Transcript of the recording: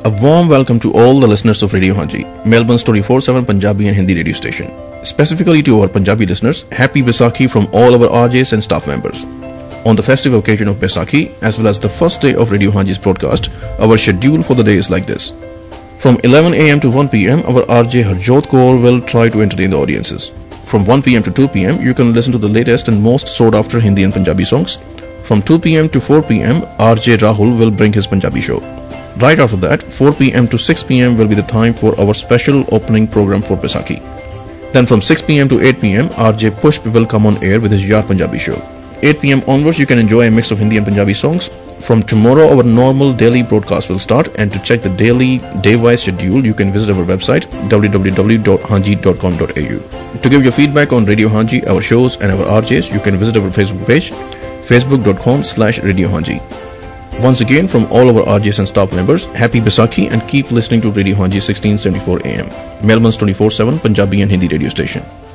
A warm welcome to all the listeners of Radio Hanji, Melbourne's 24/7 Punjabi and Hindi radio station. Specifically to our Punjabi listeners, happy Baisakhi from all our RJs and staff members. On the festive occasion of Baisakhi, as well as the first day of Radio Hanji's broadcast, our schedule for the day is like this. From 11 a.m. to 1 p.m., our RJ Harjot Kaur will try to entertain the audiences. From 1 p.m. to 2 p.m., you can listen to the latest and most sought-after Hindi and Punjabi songs. From 2 p.m. to 4 p.m., RJ Rahul will bring his Punjabi show. Right after that, 4 p.m. to 6 p.m. will be the time for our special opening program for Baisakhi. Then from 6 p.m. to 8 p.m., RJ Pushp will come on air with his Yaar Punjabi show. 8 p.m. onwards, you can enjoy a mix of Hindi and Punjabi songs. From tomorrow, our normal daily broadcast will start, and to check the daily day-wise schedule, you can visit our website www.hanji.com.au. To give your feedback on Radio Hanji, our shows and our RJs, you can visit our Facebook page, facebook.com/Radio Hanji. Once again, from all our RJs and staff members, happy Baisakhi and keep listening to Radio Hanji 1674 AM, Melbourne's 24/7 Punjabi and Hindi radio station.